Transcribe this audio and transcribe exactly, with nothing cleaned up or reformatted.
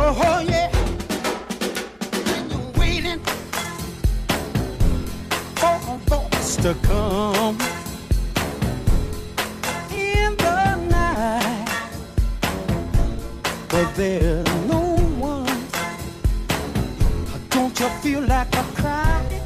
Oh, yeah. When you're waiting for a voice to come in the night, but there's no one. Don't you feel like a cry?